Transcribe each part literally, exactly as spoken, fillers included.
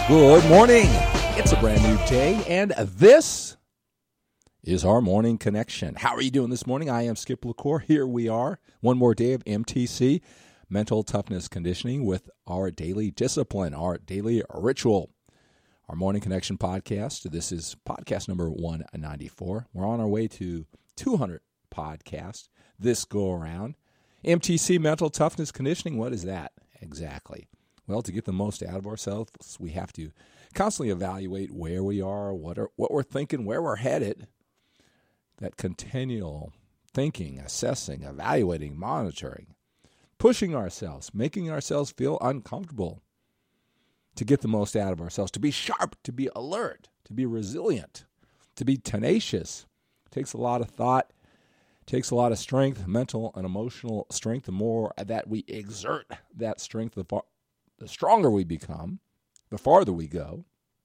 Good morning. It's a brand new day, and this is our Morning Connection. How are you doing this morning? I am Skip LaCour. Here we are, one more day of M T C, Mental Toughness Conditioning, with our daily discipline, our daily ritual, our Morning Connection podcast. This is podcast number one ninety-four. We're on our way to two hundred podcasts this go around. M T C, Mental Toughness Conditioning, what is that exactly? Well, to get the most out of ourselves, we have to constantly evaluate where we are, what are what we're thinking, where we're headed. That continual thinking, assessing, evaluating, monitoring, pushing ourselves, making ourselves feel uncomfortable to get the most out of ourselves, to be sharp, to be alert, to be resilient, to be tenacious. It takes a lot of thought, takes a lot of strength, mental and emotional strength. The more that we exert that strength, the far the stronger we become, the farther we go.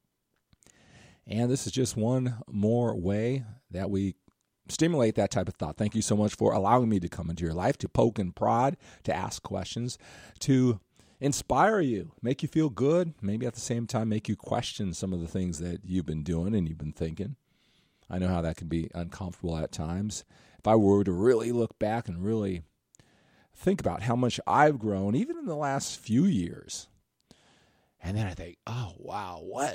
And this is just one more way that we stimulate that type of thought. Thank you so much for allowing me to come into your life, to poke and prod, to ask questions, to inspire you, make you feel good, maybe at the same time make you question some of the things that you've been doing and you've been thinking. I know how that can be uncomfortable at times. If I were to really look back and really think about how much I've grown, even in the last few years. And then I think, oh, wow, what?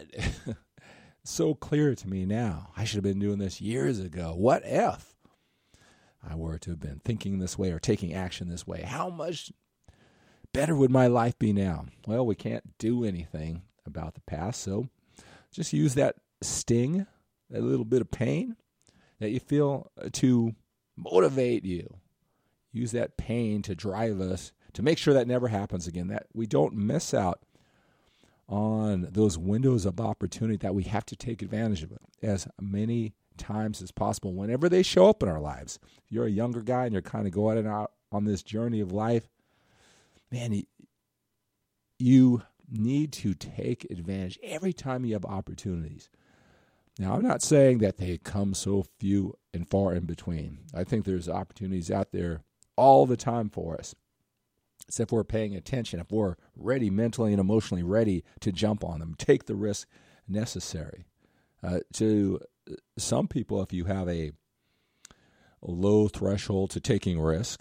So clear to me now. I should have been doing this years ago. What if I were to have been thinking this way or taking action this way? How much better would my life be now? Well, we can't do anything about the past, so just use that sting, that little bit of pain that you feel to motivate you. Use that pain to drive us, to make sure that never happens again, that we don't miss out on those windows of opportunity, that we have to take advantage of it as many times as possible whenever they show up in our lives. If you're a younger guy and you're kind of going out on this journey of life, man, you need to take advantage every time you have opportunities. Now, I'm not saying that they come so few and far in between. I think there's opportunities out there all the time for us. It's if we're paying attention, if we're ready, mentally and emotionally ready to jump on them, take the risk necessary. Uh, to some people, if you have a, a low threshold to taking risk,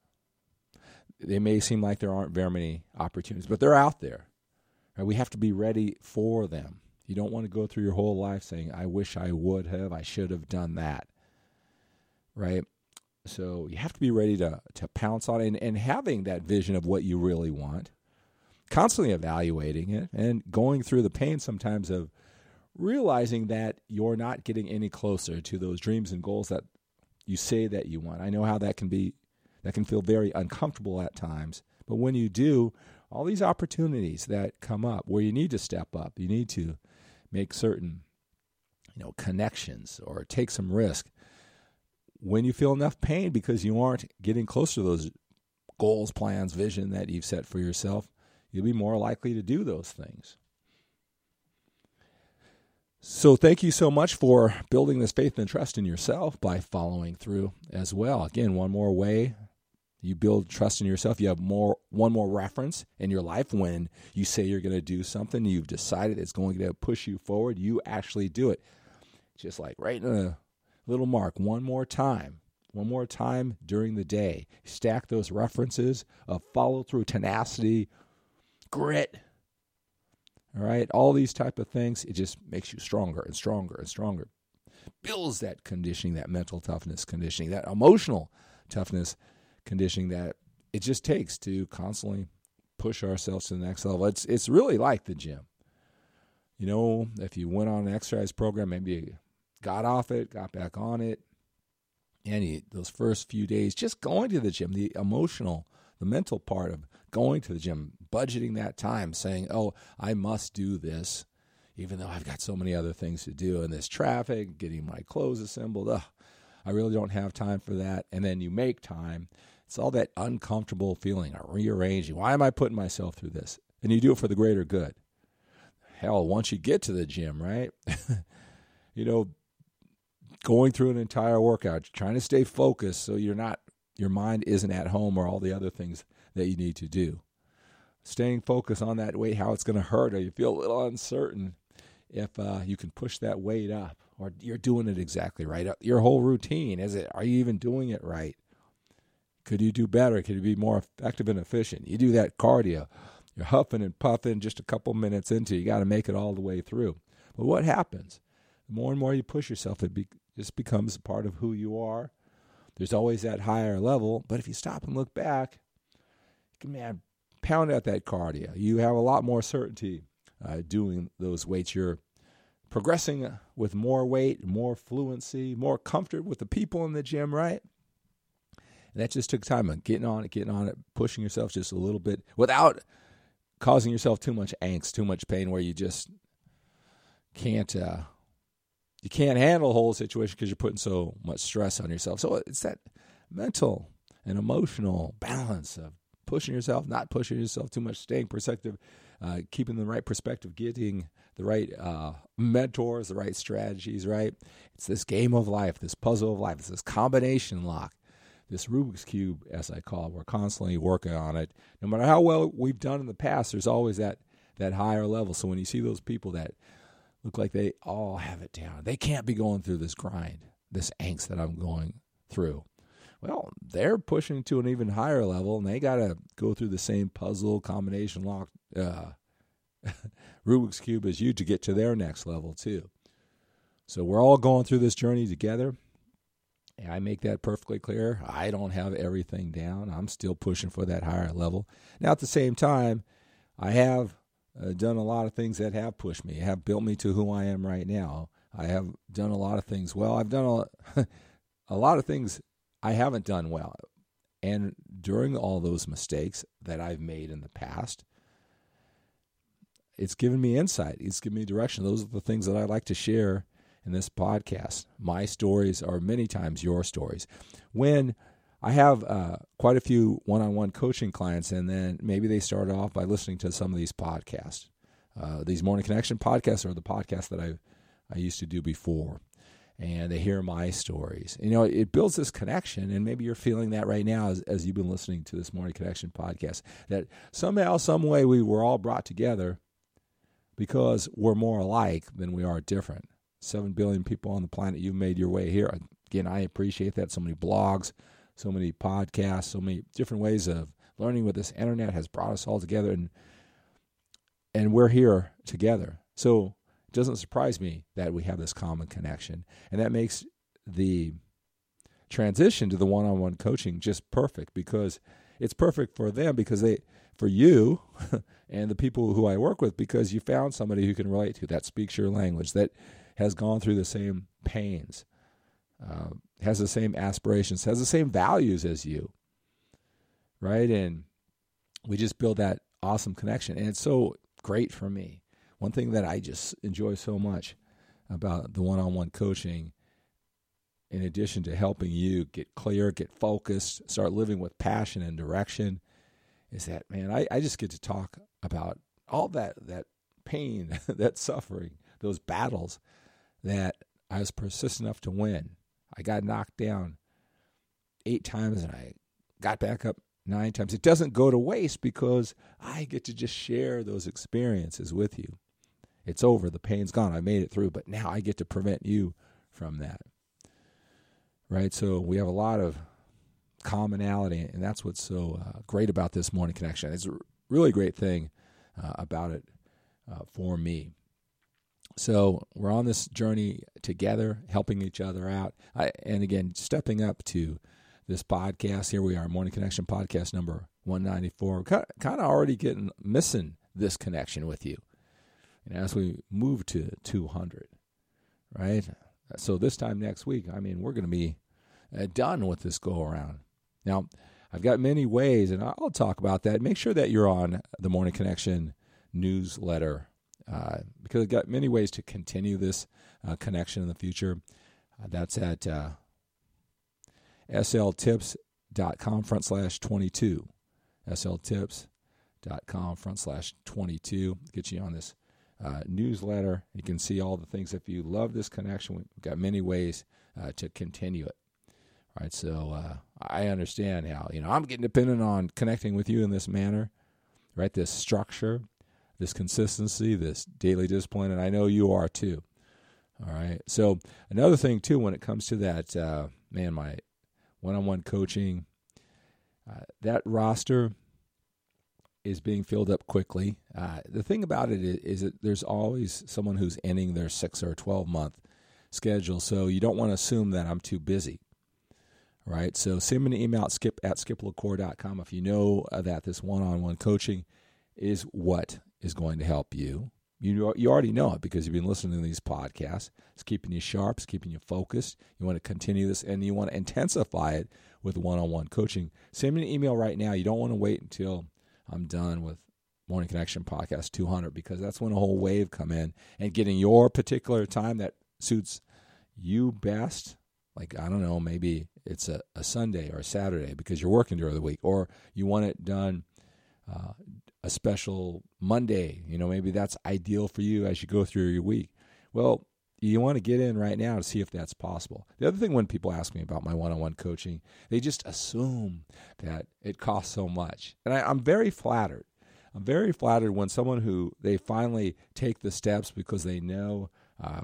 they may seem like there aren't very many opportunities, but they're out there. Right? We have to be ready for them. You don't want to go through your whole life saying, I wish I would have, I should have done that. Right? So you have to be ready to, to pounce on it, and, and having that vision of what you really want, constantly evaluating it, and going through the pain sometimes of realizing that you're not getting any closer to those dreams and goals that you say that you want. I know how that can be, that can feel very uncomfortable at times, but when you do, all these opportunities that come up where you need to step up, you need to make certain, you know, connections or take some risk. When you feel enough pain because you aren't getting close to those goals, plans, vision that you've set for yourself, you'll be more likely to do those things. So thank you so much for building this faith and trust in yourself by following through as well. Again, one more way you build trust in yourself. You have more one more reference in your life when you say you're going to do something, you've decided it's going to push you forward, you actually do it. Just like right in a little mark, one more time, one more time during the day. Stack those references of follow-through, tenacity, grit, all right? All these type of things, it just makes you stronger and stronger and stronger. Builds that conditioning, that mental toughness conditioning, that emotional toughness conditioning that it just takes to constantly push ourselves to the next level. It's, it's really like the gym. You know, if you went on an exercise program, maybe you got off it, got back on it, and you, those first few days, just going to the gym, the emotional, the mental part of going to the gym, budgeting that time, saying, oh, I must do this, even though I've got so many other things to do, and this traffic, getting my clothes assembled, ugh, I really don't have time for that. And then you make time. It's all that uncomfortable feeling of rearranging. Why am I putting myself through this? And you do it for the greater good. Hell, once you get to the gym, right? you know, going through an entire workout, trying to stay focused so you're not, your mind isn't at home or all the other things that you need to do. staying focused on that weight, how it's going to hurt, or you feel a little uncertain if uh, you can push that weight up, or you're doing it exactly right. Your whole routine, is it? Are you even doing it right? Could you do better? Could you be more effective and efficient? You do that cardio, you're huffing and puffing just a couple minutes into it. You got to make it all the way through. But what happens? The more and more you push yourself, it be, just becomes a part of who you are. There's always that higher level, but if you stop and look back, you can, man, pound out that cardio. You have a lot more certainty uh, doing those weights. You're progressing with more weight, more fluency, more comfort with the people in the gym, right? And that just took time on getting on it, getting on it, pushing yourself just a little bit without causing yourself too much angst, too much pain, where you just can't uh, you can't handle the whole situation because you're putting so much stress on yourself. So it's that mental and emotional balance of pushing yourself, not pushing yourself too much, staying perspective, uh, keeping the right perspective, getting the right uh, mentors, the right strategies, right? It's this game of life, this puzzle of life. It's this combination lock, this Rubik's Cube, as I call it. We're constantly working on it. No matter how well we've done in the past, there's always that that higher level. So when you see those people that look like they all have it down, they can't be going through this grind, this angst that I'm going through. Well, they're pushing to an even higher level, and they got to go through the same puzzle, combination lock, uh, Rubik's Cube as you to get to their next level too. So we're all going through this journey together. And I make that perfectly clear. I don't have everything down. I'm still pushing for that higher level. Now, at the same time, I have uh, done a lot of things that have pushed me, have built me to who I am right now. I have done a lot of things well. I've done a, a lot of things I haven't done well. And during all those mistakes that I've made in the past, it's given me insight. It's given me direction. Those are the things that I like to share in this podcast. My stories are many times your stories. When I have uh, quite a few one-on-one coaching clients, and then maybe they start off by listening to some of these podcasts. Uh, these Morning Connection podcasts are the podcasts that I I used to do before, and they hear my stories. You know, it builds this connection, and maybe you're feeling that right now as, as you've been listening to this Morning Connection podcast, that somehow, some way we were all brought together because we're more alike than we are different. Seven billion people on the planet, you've made your way here. Again, I appreciate that. So many blogs, so many podcasts, so many different ways of learning with this internet has brought us all together, and and we're here together. So it doesn't surprise me that we have this common connection. And that makes the transition to the one-on-one coaching just perfect, because it's perfect for them, because they, for you and the people who I work with, because you found somebody who can relate to, that speaks your language, that has gone through the same pains, uh, has the same aspirations, has the same values as you, right? And we just build that awesome connection. And it's so great for me. One thing that I just enjoy so much about the one-on-one coaching, in addition to helping you get clear, get focused, start living with passion and direction, is that, man, I, I just get to talk about all that, that pain, that suffering, those battles that I was persistent enough to win. I got knocked down eight times and I got back up nine times. It doesn't go to waste because I get to just share those experiences with you. It's over. The pain's gone. I made it through, but now I get to prevent you from that. Right? So we have a lot of commonality, and that's what's so uh, great about this Morning Connection. It's a really great thing uh, about it uh, for me. So we're on this journey together, helping each other out. I, and again, stepping up to this podcast. Here we are, Morning Connection podcast number one ninety-four. Kind of already getting missing this connection with you. And as we move to two hundred, right? So this time next week, I mean, we're going to be uh, done with this go around. Now, I've got many ways, and I'll talk about that. Make sure that you're on the Morning Connection newsletter, uh, because I've got many ways to continue this uh, connection in the future. Uh, that's at uh, sltips.com front slash 22. sltips.com front slash 22. Get you on this uh, newsletter. You can see all the things. If you love this connection, we've got many ways uh, to continue it. All right, so uh, I understand how, you know, I'm getting dependent on connecting with you in this manner. right? This structure, this consistency, this daily discipline, and I know you are too. All right. So another thing too, when it comes to that, uh, man, my one-on-one coaching, uh, that roster is being filled up quickly. Uh, the thing about it is, is that there's always someone who's ending their six or twelve month schedule. So you don't want to assume that I'm too busy. Right. So send me an email at skip at skip lacour dot com if you know that this one-on-one coaching is what is going to help you. You you already know it because you've been listening to these podcasts. It's keeping you sharp. It's keeping you focused. You want to continue this, and you want to intensify it with one-on-one coaching. Send me an email right now. You don't want to wait until I'm done with Morning Connection Podcast two hundred because that's when a whole wave come in, and getting your particular time that suits you best. Like, I don't know, maybe it's a, a Sunday or a Saturday because you're working during the week, or you want it done uh, a special Monday. You know, maybe that's ideal for you as you go through your week. Well, you want to get in right now to see if that's possible. The other thing when people ask me about my one-on-one coaching, they just assume that it costs so much. And I, I'm very flattered. I'm very flattered when someone who they finally take the steps because they know uh,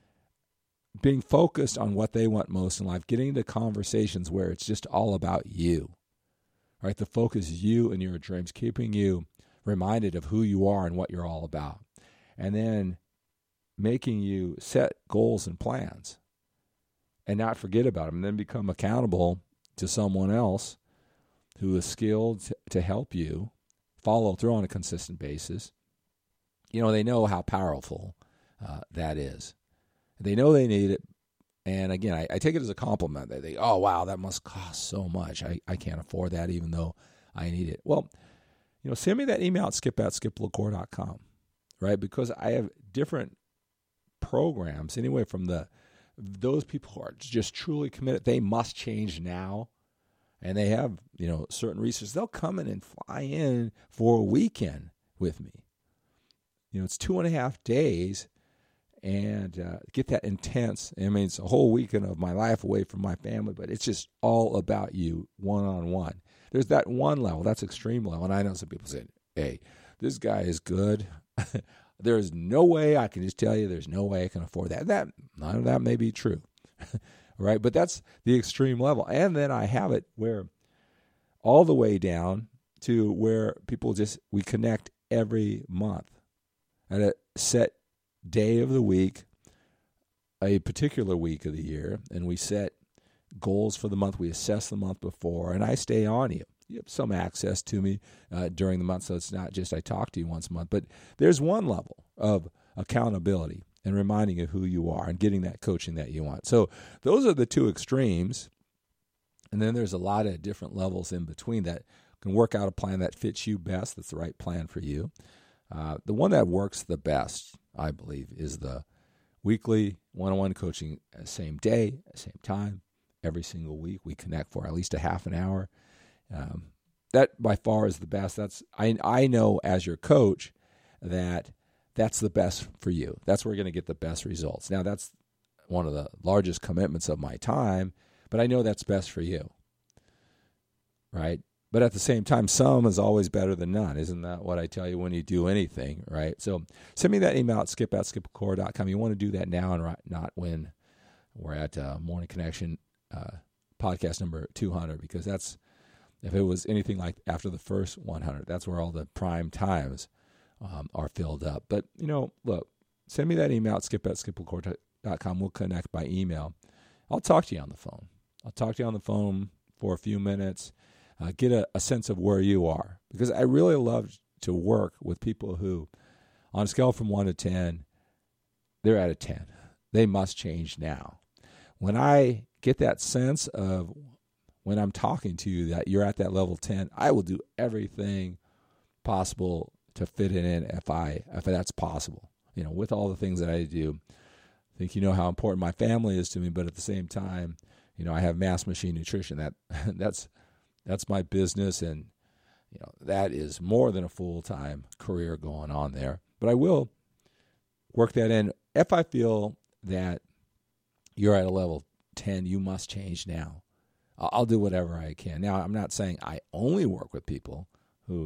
being focused on what they want most in life, getting into conversations where it's just all about you, right? The focus is you and your dreams, keeping you reminded of who you are and what you're all about. And then making you set goals and plans and not forget about them, and then become accountable to someone else who is skilled to, to help you follow through on a consistent basis. You know, they know how powerful uh, that is. They know they need it. And again, I, I take it as a compliment. They think, oh, wow, that must cost so much. I, I can't afford that even though I need it. Well, you know, send me that email at skip at skip lacour dot com, right? Because I have different programs anyway from the those people who are just truly committed. They must change now. And they have, you know, certain research. They'll come in and fly in for a weekend with me. You know, it's two and a half days. And uh, get that intense. I mean, it's a whole weekend of my life away from my family, but it's just all about you one-on-one. There's that one level. That's extreme level. And I know some people say, hey, this guy is good. There's no way I can just tell you there's no way I can afford that. That, none of that may be true, right? But that's the extreme level. And then I have it where all the way down to where people just, we connect every month at a set day of the week, a particular week of the year, and we set goals for the month. We assess the month before, and I stay on you. You have some access to me uh, during the month, so it's not just I talk to you once a month, but there's one level of accountability and reminding you who you are and getting that coaching that you want. So those are the two extremes, and then there's a lot of different levels in between that can work out a plan that fits you best, that's the right plan for you. Uh, the one that works the best, I believe, is the weekly one-on-one coaching, same day, same time, every single week. We connect for at least a half an hour. Um, that by far is the best. That's I I know as your coach that that's the best for you. That's where you're going to get the best results. Now, that's one of the largest commitments of my time, but I know that's best for you, right? But at the same time, some is always better than none. Isn't that what I tell you when you do anything, right? So send me that email at skip at skip lacour dot com. You want to do that now and not when we're at uh, Morning Connection uh, podcast number two hundred, because that's, if it was anything like after the first one hundred, that's where all the prime times um, are filled up. But, you know, look, send me that email at skip at skip lacour dot com. We'll connect by email. I'll talk to you on the phone. I'll talk to you on the phone for a few minutes. Uh, get a, a sense of where you are. Because I really love to work with people who, on a scale from one to ten, they're at a ten. They must change now. When I get that sense of when I'm talking to you that you're at that level ten, I will do everything possible to fit it in if I if that's possible. You know, with all the things that I do. I think you know how important my family is to me, but at the same time, you know, I have Mass Machine Nutrition. That that's That's my business, and you know that is more than a full-time career going on there. But I will work that in. If I feel that you're at a level ten, you must change now. I'll do whatever I can. Now, I'm not saying I only work with people who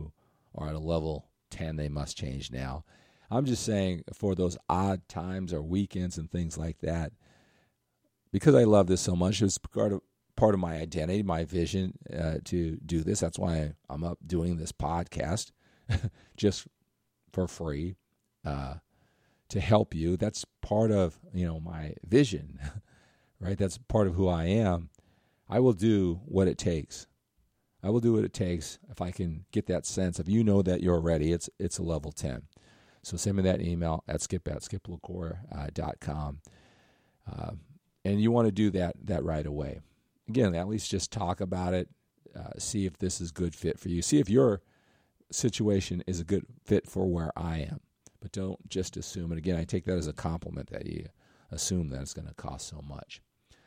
or at a level ten, they must change now. I'm just saying for those odd times or weekends and things like that, because I love this so much, it's part of, part of my identity, my vision uh, to do this. That's why I'm up doing this podcast just for free uh, to help you. That's part of, you know, my vision, right? That's part of who I am. I will do what it takes. I will do what it takes if I can get that sense of, you know, that you're ready. It's it's a level ten. So send me that email at skip at skip lacour dot com. Uh, and you want to do that that right away. Again, at least just talk about it. Uh, see if this is a good fit for you. See if your situation is a good fit for where I am. But don't just assume. And again, I take that as a compliment that you assume that it's going to cost so much.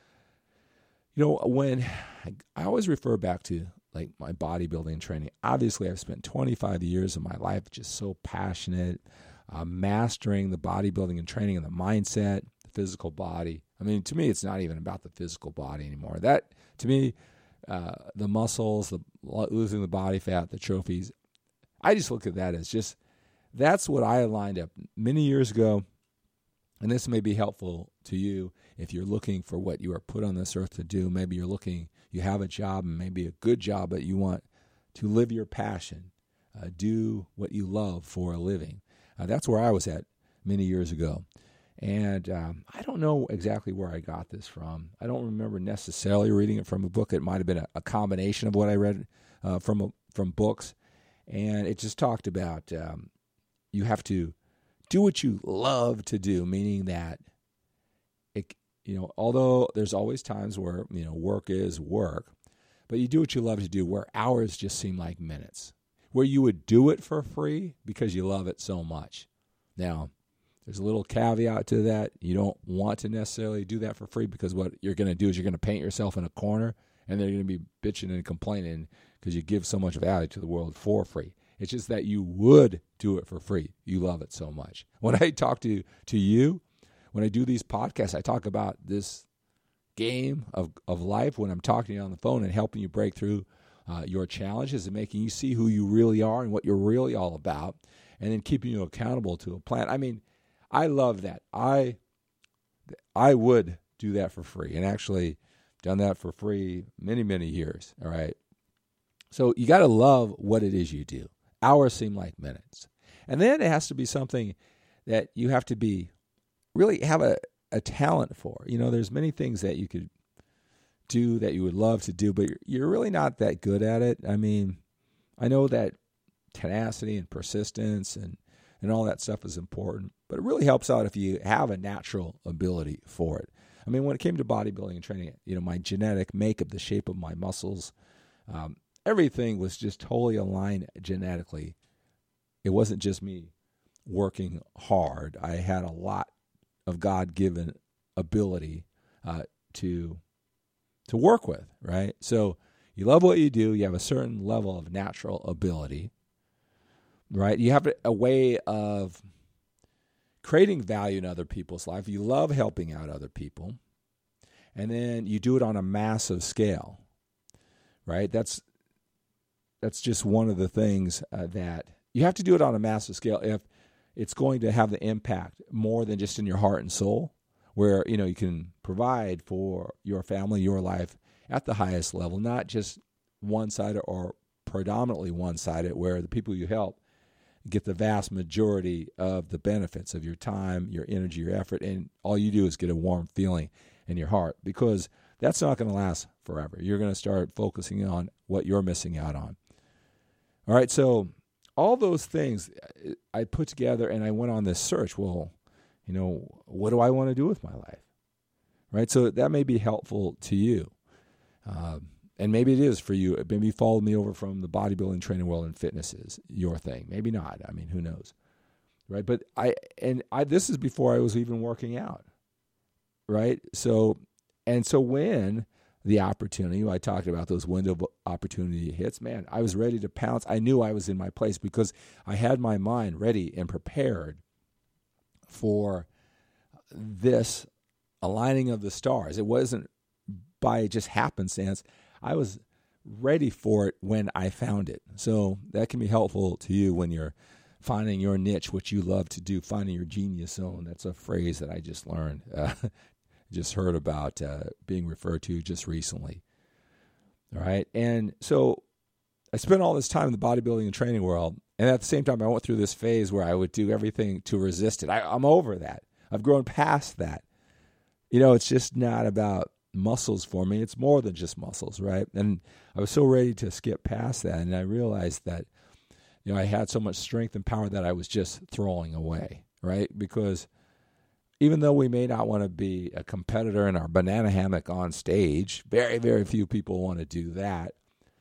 You know, when I, I always refer back to like my bodybuilding training. Obviously, I've spent twenty-five years of my life just so passionate, uh, mastering the bodybuilding and training and the mindset, the physical body. I mean, to me, it's not even about the physical body anymore. That, to me, uh, the muscles, the losing the body fat, the trophies, I just look at that as just, that's what I lined up many years ago. And this may be helpful to you if you're looking for what you are put on this earth to do. Maybe you're looking, you have a job, and maybe a good job, but you want to live your passion, uh, do what you love for a living. Uh, that's where I was at many years ago. And um, I don't know exactly where I got this from. I don't remember necessarily reading it from a book. It might have been a, a combination of what I read uh, from a, from books. And it just talked about um, you have to do what you love to do, meaning that, it, you know, although there's always times where, you know, work is work, but you do what you love to do, where hours just seem like minutes, where you would do it for free because you love it so much. Now, there's a little caveat to that. You don't want to necessarily do that for free, because what you're going to do is you're going to paint yourself in a corner, and they're going to be bitching and complaining because you give so much value to the world for free. It's just that you would do it for free. You love it so much. When I talk to, to you, when I do these podcasts, I talk about this game of, of life when I'm talking to you on the phone and helping you break through uh, your challenges and making you see who you really are and what you're really all about, and then keeping you accountable to a plan. I mean, I love that. I I would do that for free, and actually done that for free many, many years, all right? So you got to love what it is you do. Hours seem like minutes. And then it has to be something that you have to be, really have a, a talent for. You know, there's many things that you could do that you would love to do, but you're, you're really not that good at it. I mean, I know that tenacity and persistence and, and all that stuff is important, but it really helps out if you have a natural ability for it. I mean, when it came to bodybuilding and training, you know, my genetic makeup, the shape of my muscles, um, everything was just totally aligned genetically. It wasn't just me working hard. I had a lot of God-given ability uh, to to work with, right? So you love what you do. You have a certain level of natural ability, right? You have a way of creating value in other people's life. You love helping out other people. And then you do it on a massive scale, right? That's That's just one of the things uh, that you have to do it on a massive scale if it's going to have the impact more than just in your heart and soul, where, you know, you can provide for your family, your life at the highest level, not just one-sided or predominantly one-sided, where the people you help get the vast majority of the benefits of your time, your energy, your effort, and all you do is get a warm feeling in your heart, because that's not going to last forever. You're going to start focusing on what you're missing out on. All right, so all those things I put together, and I went on this search. Well, you know, what do I want to do with my life? Right, so that may be helpful to you. Um, and maybe it is for you. Maybe you followed me over from the bodybuilding, training world, and fitness is your thing. Maybe not. I mean, who knows? Right, but I, and I, this is before I was even working out. Right, so, and so when the opportunity, I talked about those window opportunity hits, man, I was ready to pounce. I knew I was in my place because I had my mind ready and prepared for this aligning of the stars. It wasn't by just happenstance. I was ready for it when I found it. So that can be helpful to you when you're finding your niche, what you love to do, finding your genius zone. That's a phrase that I just learned, uh, just heard about uh, being referred to just recently. All right. And so I spent all this time in the bodybuilding and training world. And at the same time, I went through this phase where I would do everything to resist it. I, I'm over that. I've grown past that. You know, it's just not about muscles for me. It's more than just muscles, right? And I was so ready to skip past that. And I realized that, you know, I had so much strength and power that I was just throwing away, right? Because even though we may not want to be a competitor in our banana hammock on stage, very, very few people want to do that.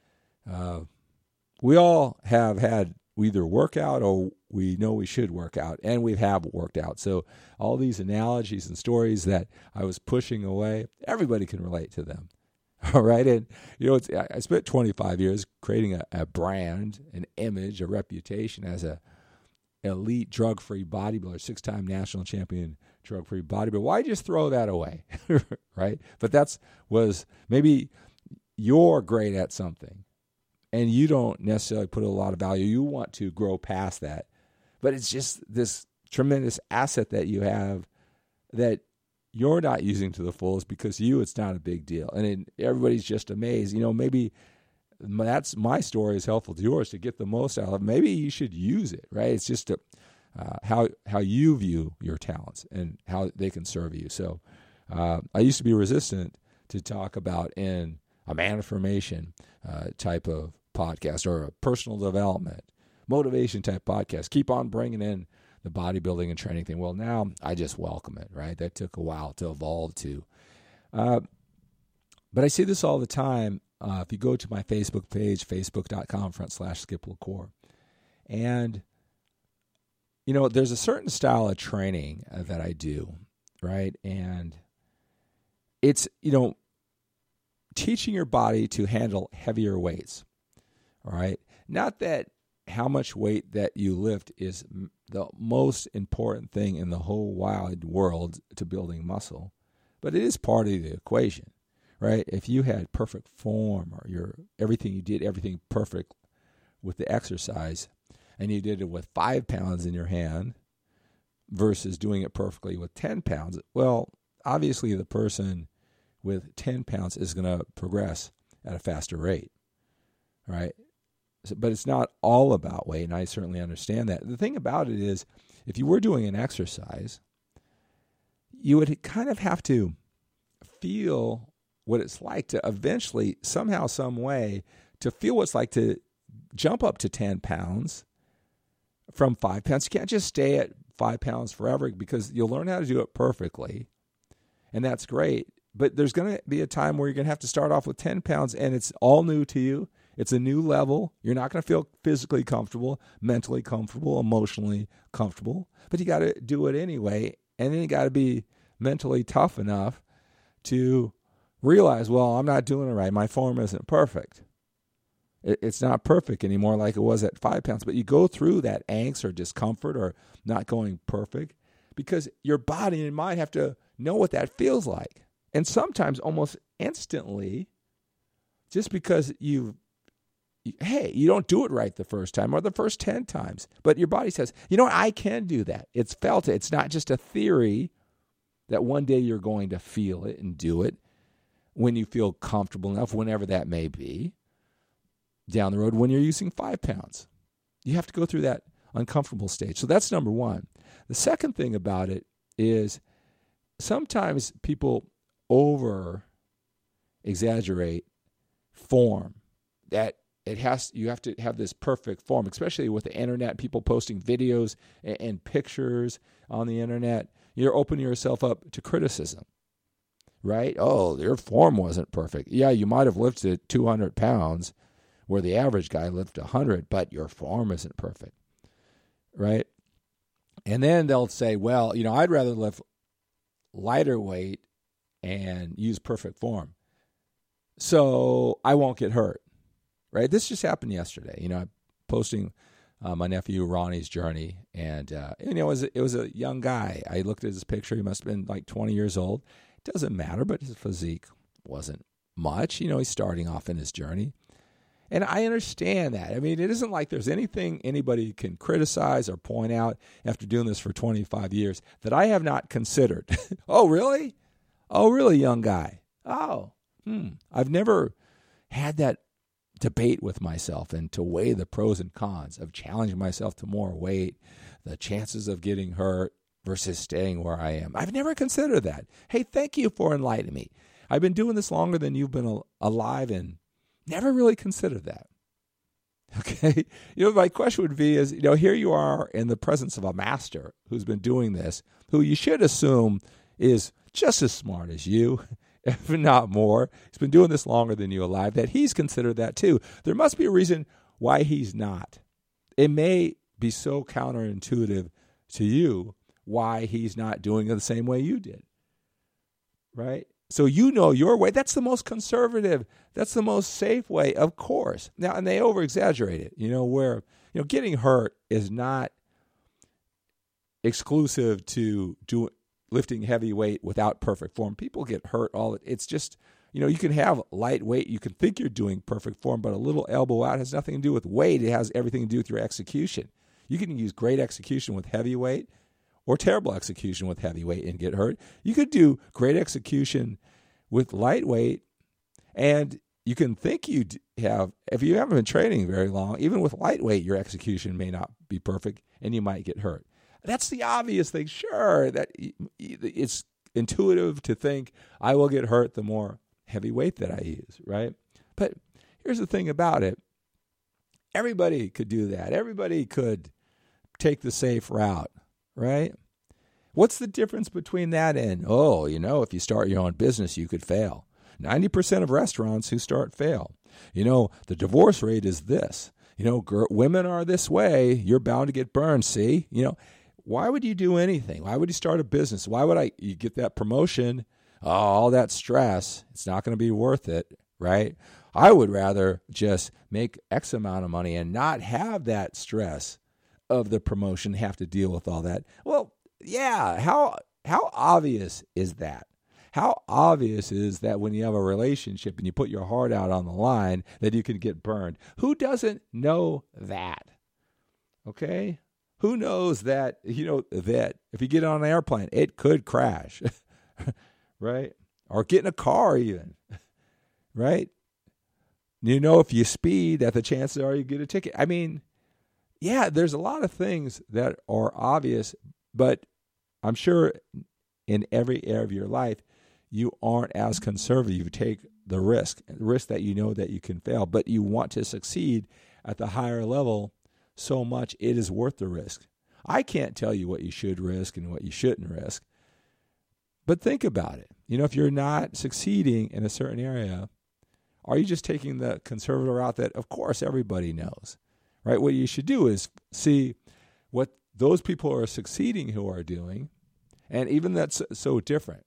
Uh, we all have had we either work out or we know we should work out, and we have worked out. So all these analogies and stories that I was pushing away, everybody can relate to them. All right. And, you know, it's, I spent twenty-five years creating a, a brand, an image, a reputation as a elite drug-free bodybuilder, six-time national champion drug-free bodybuilder. Why just throw that away? Right. But that's was maybe you're great at something and you don't necessarily put a lot of value. You want to grow past that. But it's just this tremendous asset that you have that you're not using to the fullest because you, it's not a big deal. And it, everybody's just amazed. You know, maybe that's my story is helpful to yours to get the most out of it. Maybe you should use it, right? It's just a, uh, how how you view your talents and how they can serve you. So uh, I used to be resistant to talk about in a man affirmation uh, type of podcast or a personal development, motivation type podcast. Keep on bringing in the bodybuilding and training thing. Well, now I just welcome it, right? That took a while to evolve to. Uh, but I see this all the time. Uh, if you go to my Facebook page, facebook.com front slash Skip LaCour. And, you know, there's a certain style of training uh, that I do, right? And it's, you know, teaching your body to handle heavier weights, all right? Not that how much weight that you lift is the most important thing in the whole wide world to building muscle, but it is part of the equation, right? If you had perfect form or your everything you did everything perfect with the exercise, and you did it with five pounds in your hand versus doing it perfectly with ten pounds, well, obviously the person with ten pounds is going to progress at a faster rate, right? So, but it's not all about weight, and I certainly understand that. The thing about it is, if you were doing an exercise, you would kind of have to feel what it's like to eventually, somehow, some way, to feel what it's like to jump up to ten pounds from five pounds. You can't just stay at five pounds forever because you'll learn how to do it perfectly, and that's great. But there's going to be a time where you're going to have to start off with ten pounds, and it's all new to you. It's a new level. You're not going to feel physically comfortable, mentally comfortable, emotionally comfortable, but you got to do it anyway. And then you got to be mentally tough enough to realize, well, I'm not doing it right. My form isn't perfect. It's not perfect anymore like it was at five pounds, but you go through that angst or discomfort or not going perfect because your body and mind have to know what that feels like. And sometimes almost instantly, just because you've hey, you don't do it right the first time or the first ten times. But your body says, you know what, I can do that. It's felt it. It's not just a theory that one day you're going to feel it and do it when you feel comfortable enough, whenever that may be, down the road when you're using five pounds. You have to go through that uncomfortable stage. So that's number one. The second thing about it is sometimes people over exaggerate form, that it has, you have to have this perfect form, especially with the internet, people posting videos and, and pictures on the internet. You're opening yourself up to criticism, right? Oh, your form wasn't perfect. Yeah, you might have lifted two hundred pounds where the average guy lifted one hundred, but your form isn't perfect, right? And then they'll say, well, you know, I'd rather lift lighter weight and use perfect form so I won't get hurt. Right, this just happened yesterday. You know, I'm posting uh, my nephew Ronnie's journey, and uh, you know, it was, a, it was a young guy. I looked at his picture; he must have been like twenty years old. It doesn't matter, but his physique wasn't much. You know, he's starting off in his journey, And I understand that. I mean, it isn't like there's anything anybody can criticize or point out after doing this for twenty-five years that I have not considered. Oh, really? Oh, really, young guy? Oh, hmm. I've never had that debate with myself and to weigh the pros and cons of challenging myself to more weight, the chances of getting hurt versus staying where I am. I've never considered that. Hey, thank you for enlightening me. I've been doing this longer than you've been al- alive and never really considered that. Okay? You know, my question would be is, you know, here you are in the presence of a master who's been doing this, who you should assume is just as smart as you, if not more. He's been doing this longer than you alive, that he's considered that too. There must be a reason why he's not. It may be so counterintuitive to you why he's not doing it the same way you did, right? So you know your way. That's the most conservative. That's the most safe way, of course. Now, and they over-exaggerate it, you know, where, you know, getting hurt is not exclusive to do, lifting heavy weight without perfect form. People get hurt all. It's just, you know, you can have lightweight. You can think you're doing perfect form, but a little elbow out has nothing to do with weight. It has everything to do with your execution. You can use great execution with heavyweight or terrible execution with heavyweight and get hurt. You could do great execution with lightweight, and you can think you have, if you haven't been training very long, even with lightweight, your execution may not be perfect, and you might get hurt. That's the obvious thing. Sure, that it's intuitive to think I will get hurt the more heavyweight that I use, right? But here's the thing about it. Everybody could do that. Everybody could take the safe route, right? What's the difference between that and, oh, you know, if you start your own business, you could fail? ninety percent of restaurants who start fail. You know, the divorce rate is this. You know, gr- women are this way. You're bound to get burned, see? You know, why would you do anything? Why would you start a business? Why would I, you get that promotion? Oh, all that stress, it's not going to be worth it, right? I would rather just make X amount of money and not have that stress of the promotion, have to deal with all that. Well, yeah, how how obvious is that? How obvious is that when you have a relationship and you put your heart out on the line that you can get burned? Who doesn't know that? Okay? Who knows that, you know, that if you get on an airplane, it could crash, right? Or get in a car even, right? You know, if you speed, that the chances are you get a ticket. I mean, yeah, there's a lot of things that are obvious, but I'm sure in every area of your life, you aren't as conservative. You take the risk, the risk that you know that you can fail, but you want to succeed at the higher level so much it is worth the risk. I can't tell you what you should risk and what you shouldn't risk, but think about it. You know, if you're not succeeding in a certain area, are you just taking the conservative route that, of course, everybody knows, right? What you should do is see what those people who are succeeding who are doing, and even that's so different,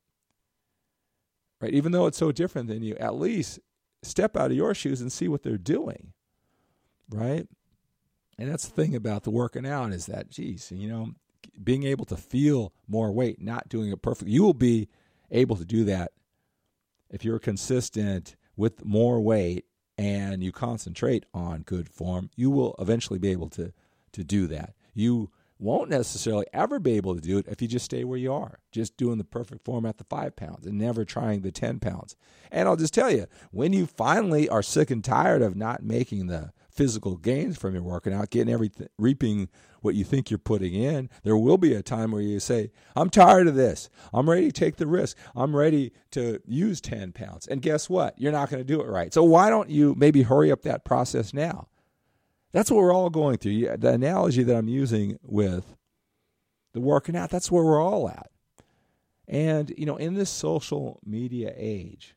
right? Even though it's so different than you, at least step out of your shoes and see what they're doing, right? And that's the thing about the working out is that, geez, you know, being able to feel more weight, not doing it perfectly. You will be able to do that if you're consistent with more weight and you concentrate on good form. You will eventually be able to, to do that. You won't necessarily ever be able to do it if you just stay where you are, just doing the perfect form at the five pounds and never trying the ten pounds. And I'll just tell you, when you finally are sick and tired of not making the physical gains from your working out, getting everything, reaping what you think you're putting in, there will be a time where you say, I'm tired of this. I'm ready to take the risk. I'm ready to use ten pounds. And guess what? You're not going to do it right. So why don't you maybe hurry up that process now? That's what we're all going through. The analogy that I'm using with the working out, that's where we're all at. And, you know, in this social media age,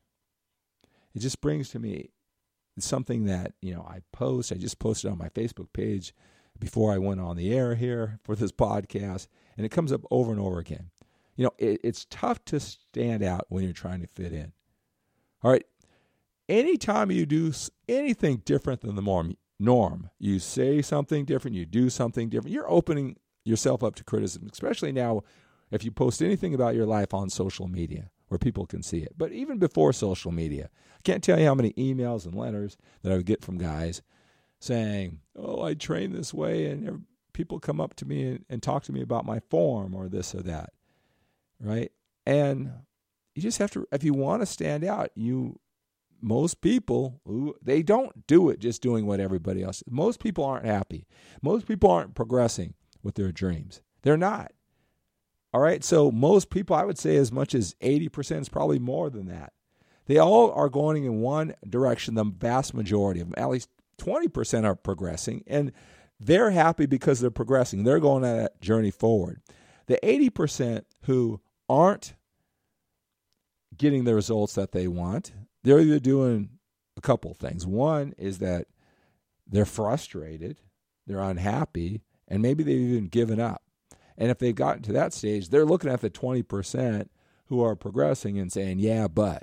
it just brings to me something that, you know, I post. I just posted on my Facebook page before I went on the air here for this podcast, and it comes up over and over again. You know, it, it's tough to stand out when you're trying to fit in. All right. Anytime you do anything different than the norm, norm, you say something different, you do something different, you're opening yourself up to criticism, especially now if you post anything about your life on social media. where people can see it. But even before social media, I can't tell you how many emails and letters that I would get from guys saying, oh, I train this way, and people come up to me and, and talk to me about my form or this or that, right? And you just have to, if you want to stand out, you, most people, they don't do it just doing what everybody else. Most people aren't happy. Most people aren't progressing with their dreams. They're not. All right, so most people, I would say as much as eighty percent is probably more than that. They all are going in one direction, the vast majority of them. At least twenty percent are progressing, and they're happy because they're progressing. They're going on that journey forward. The eighty percent who aren't getting the results that they want, they're either doing a couple things. One is that they're frustrated, they're unhappy, and maybe they've even given up. And if they've gotten to that stage, they're looking at the twenty percent who are progressing and saying, yeah, but.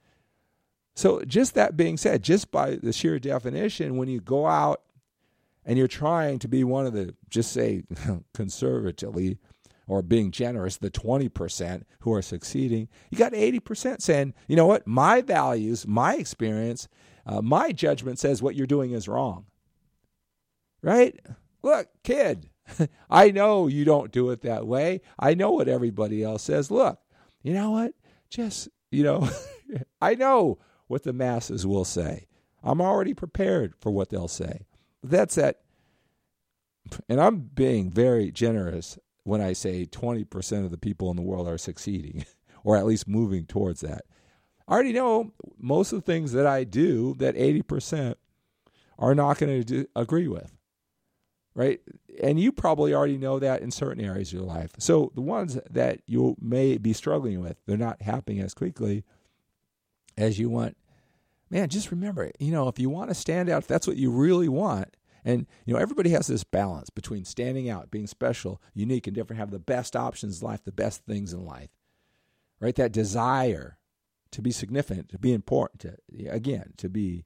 So just that being said, just by the sheer definition, when you go out and you're trying to be one of the, just say conservatively or being generous, the twenty percent who are succeeding, you got eighty percent saying, you know what, my values, my experience, uh, my judgment says what you're doing is wrong. Right? Look, kid, I know you don't do it that way. I know what everybody else says. Look, you know what? Just, you know, I know what the masses will say. I'm already prepared for what they'll say. That's that. And I'm being very generous when I say twenty percent of the people in the world are succeeding or at least moving towards that. I already know most of the things that I do that eighty percent are not going to agree with. Right? And you probably already know that in certain areas of your life. So the ones that you may be struggling with, they're not happening as quickly as you want. Man, just remember, you know, if you want to stand out, if that's what you really want, and, you know, everybody has this balance between standing out, being special, unique, and different, have the best options in life, the best things in life, right? That desire to be significant, to be important, to, again, to be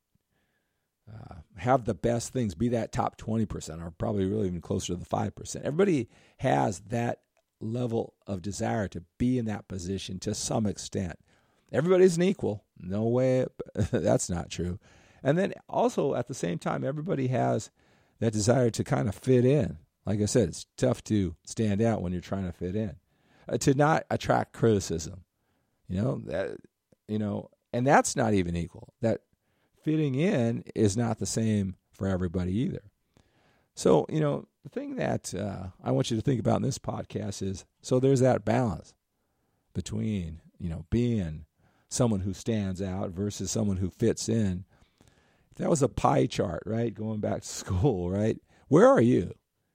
Uh, have the best things, be that top twenty percent, or probably really even closer to the five percent. Everybody has that level of desire to be in that position to some extent. Everybody isn't equal. No way. That's not true. And then also at the same time, everybody has that desire to kind of fit in. Like I said, it's tough to stand out when you're trying to fit in, uh, to not attract criticism. You know, that, you know, and that's not even equal. That fitting in is not the same for everybody either. So, you know, the thing that uh, I want you to think about in this podcast is, so there's that balance between, you know, being someone who stands out versus someone who fits in. If that was a pie chart, right, going back to school, right, where are you?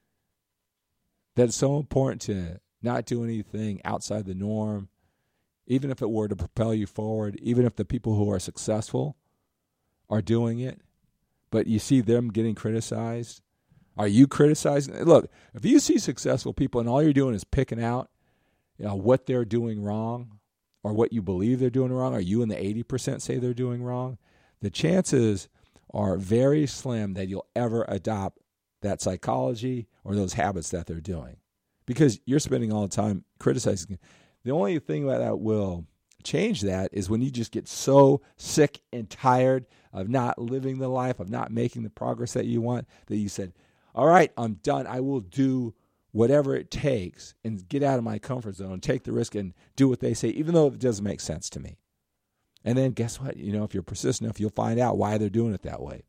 That's so important to not do anything outside the norm, even if it were to propel you forward, even if the people who are successful are doing it, but you see them getting criticized. Are you criticizing? Look, if you see successful people and all you're doing is picking out, you know, what they're doing wrong or what you believe they're doing wrong, or you and the eighty percent say they're doing wrong, the chances are very slim that you'll ever adopt that psychology or those habits that they're doing, because you're spending all the time criticizing. The only thing that will change that is when you just get so sick and tired of not living the life, of not making the progress that you want, that you said, all right, I'm done. I will do whatever it takes and get out of my comfort zone, take the risk and do what they say, even though it doesn't make sense to me. And then guess what? You know, if you're persistent enough, you'll find out why they're doing it that way.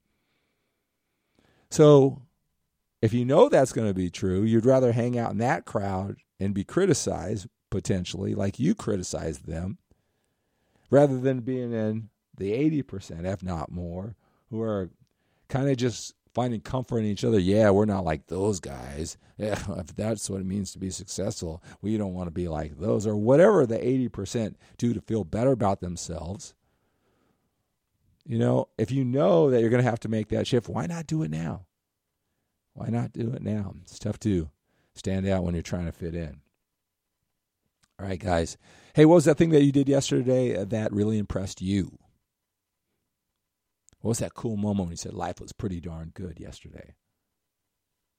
So if you know that's going to be true, you'd rather hang out in that crowd and be criticized, potentially, like you criticized them, rather than being in the eighty percent, if not more, who are kind of just finding comfort in each other. Yeah, we're not like those guys. Yeah, if that's what it means to be successful, we don't want to be like those, or whatever the eighty percent do to feel better about themselves. You know, if you know that you're going to have to make that shift, why not do it now? Why not do it now? It's tough to stand out when you're trying to fit in. All right, guys. Hey, what was that thing that you did yesterday that really impressed you? What was that cool moment when you said life was pretty darn good yesterday?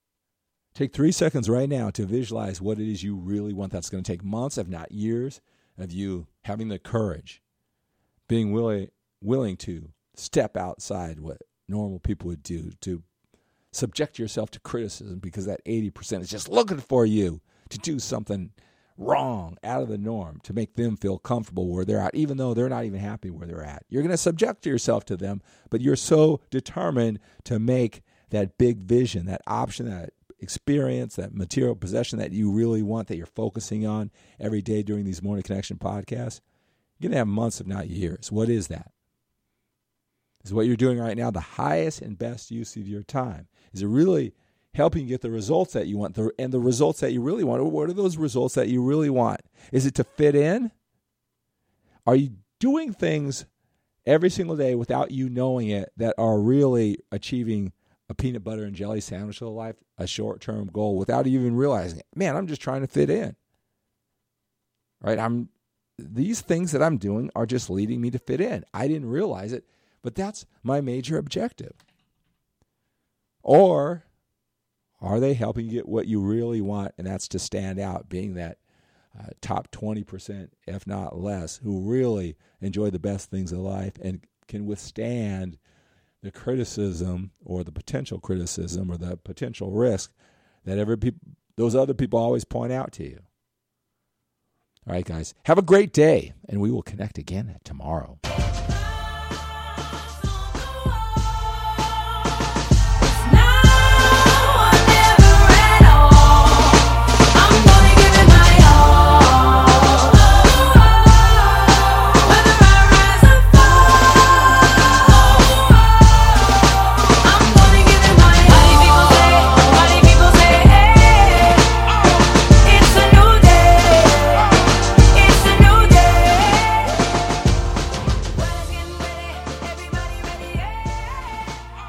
Take three seconds right now to visualize what it is you really want. That's going to take months, if not years, of you having the courage, being willing willing to step outside what normal people would do, to subject yourself to criticism, because that eighty percent is just looking for you to do something wrong, out of the norm, to make them feel comfortable where they're at, even though they're not even happy where they're at. You're going to subject yourself to them, but you're so determined to make that big vision, that option, that experience, that material possession that you really want, that you're focusing on every day during these Morning Connection podcasts. You're going to have months, if not years. What is that? Is what you're doing right now the highest and best use of your time? Is it really helping you get the results that you want, the, and the results that you really want? What are those results that you really want? Is it to fit in? Are you doing things every single day without you knowing it that are really achieving a peanut butter and jelly sandwich of life, a short-term goal, without even realizing it? Man, I'm just trying to fit in. Right? I'm these things that I'm doing are just leading me to fit in. I didn't realize it, but that's my major objective. Or are they helping you get what you really want, and that's to stand out, being that uh, top twenty percent, if not less, who really enjoy the best things in life and can withstand the criticism or the potential criticism or the potential risk that every peop- those other people always point out to you. All right, guys, have a great day, and we will connect again tomorrow.